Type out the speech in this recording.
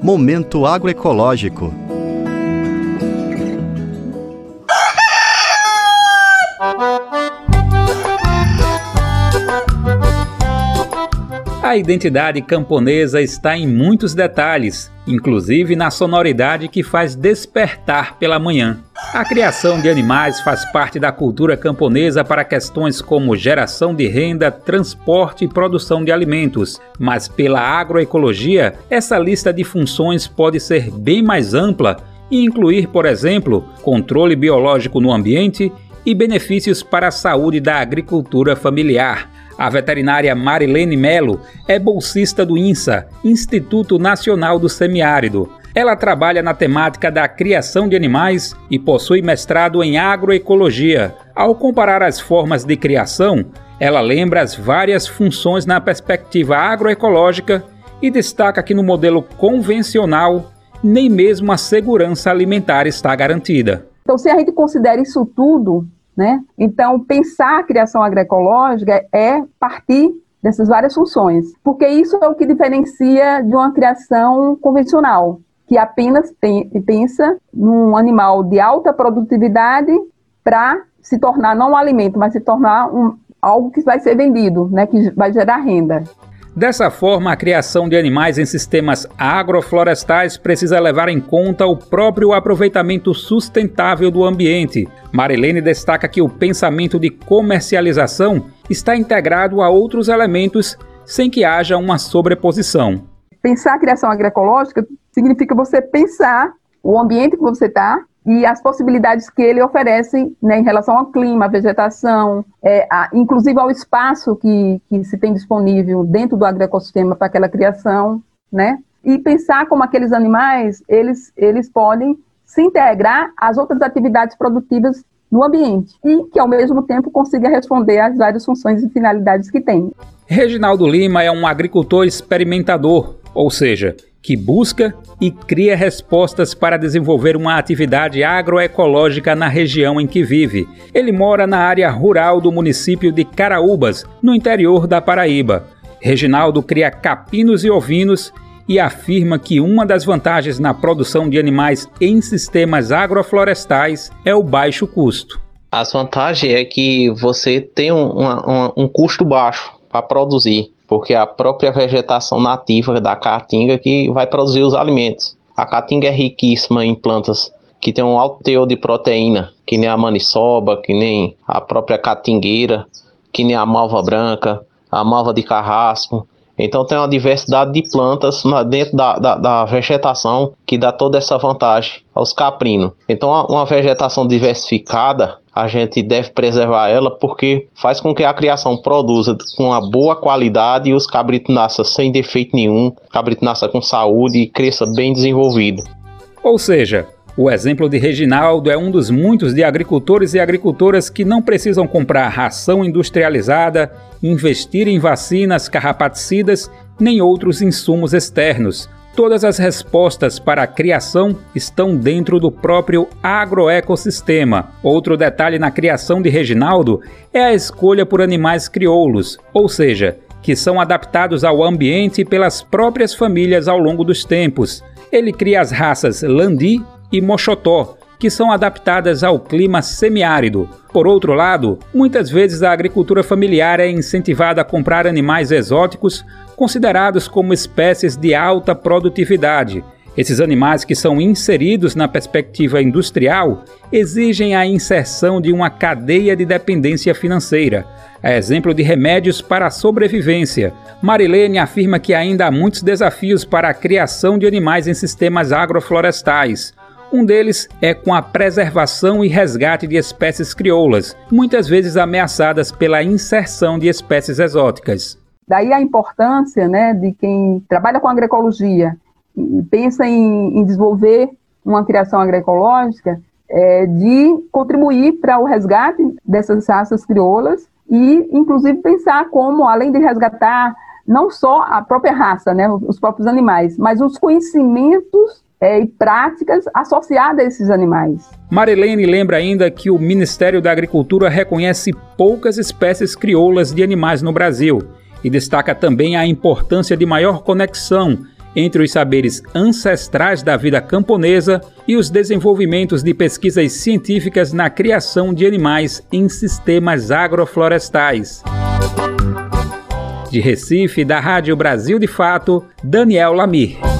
Momento Agroecológico. A identidade camponesa está em muitos detalhes, inclusive na sonoridade que faz despertar pela manhã. A criação de animais faz parte da cultura camponesa para questões como geração de renda, transporte e produção de alimentos. Mas pela agroecologia, essa lista de funções pode ser bem mais ampla e incluir, por exemplo, controle biológico no ambiente e benefícios para a saúde da agricultura familiar. A veterinária Marilene Melo é bolsista do INSA, Instituto Nacional do Semiárido. Ela trabalha na temática da criação de animais e possui mestrado em agroecologia. Ao comparar as formas de criação, ela lembra as várias funções na perspectiva agroecológica e destaca que no modelo convencional, nem mesmo a segurança alimentar está garantida. Então, se a gente considera isso tudo, então, pensar a criação agroecológica é partir dessas várias funções, porque isso é o que diferencia de uma criação convencional, que apenas pensa num animal de alta produtividade para se tornar não um alimento, mas se tornar algo que vai ser vendido, que vai gerar renda. Dessa forma, a criação de animais em sistemas agroflorestais precisa levar em conta o próprio aproveitamento sustentável do ambiente. Marilene destaca que o pensamento de comercialização está integrado a outros elementos sem que haja uma sobreposição. Pensar a criação agroecológica significa você pensar o ambiente que você está e as possibilidades que ele oferece em relação ao clima, à vegetação, inclusive ao espaço que se tem disponível dentro do agroecossistema para aquela criação, E pensar como aqueles animais, eles podem se integrar às outras atividades produtivas no ambiente e que, ao mesmo tempo, consiga responder às várias funções e finalidades que tem. Reginaldo Lima é um agricultor experimentador, ou seja, que busca e cria respostas para desenvolver uma atividade agroecológica na região em que vive. Ele mora na área rural do município de Caraúbas, no interior da Paraíba. Reginaldo cria capinos e ovinos e afirma que uma das vantagens na produção de animais em sistemas agroflorestais é o baixo custo. A vantagem é que você tem um custo baixo para produzir, porque é a própria vegetação nativa da caatinga que vai produzir os alimentos. A caatinga é riquíssima em plantas que tem um alto teor de proteína, que nem a maniçoba, que nem a própria caatingueira, que nem a malva branca, a malva de carrasco. Então tem uma diversidade de plantas dentro da vegetação que dá toda essa vantagem aos caprinos. Então uma vegetação diversificada, a gente deve preservar ela porque faz com que a criação produza com uma boa qualidade e os cabritos nasçam sem defeito nenhum, cabrito nasça com saúde e cresça bem desenvolvido. Ou seja, o exemplo de Reginaldo é um dos muitos de agricultores e agricultoras que não precisam comprar ração industrializada, investir em vacinas carrapaticidas, nem outros insumos externos. Todas as respostas para a criação estão dentro do próprio agroecossistema. Outro detalhe na criação de Reginaldo é a escolha por animais crioulos, ou seja, que são adaptados ao ambiente pelas próprias famílias ao longo dos tempos. Ele cria as raças Landi e Mochotó, que são adaptadas ao clima semiárido. Por outro lado, muitas vezes a agricultura familiar é incentivada a comprar animais exóticos considerados como espécies de alta produtividade. Esses animais que são inseridos na perspectiva industrial exigem a inserção de uma cadeia de dependência financeira. A exemplo de remédios para a sobrevivência, Marilene afirma que ainda há muitos desafios para a criação de animais em sistemas agroflorestais. Um deles é com a preservação e resgate de espécies crioulas, muitas vezes ameaçadas pela inserção de espécies exóticas. Daí a importância de quem trabalha com agroecologia e pensa em desenvolver uma criação agroecológica, de contribuir para o resgate dessas raças crioulas e, inclusive, pensar como, além de resgatar não só a própria raça, os próprios animais, mas os conhecimentos e práticas associadas a esses animais. Marilene lembra ainda que o Ministério da Agricultura reconhece poucas espécies crioulas de animais no Brasil e destaca também a importância de maior conexão entre os saberes ancestrais da vida camponesa e os desenvolvimentos de pesquisas científicas na criação de animais em sistemas agroflorestais. De Recife, da Rádio Brasil de Fato, Daniel Lamir.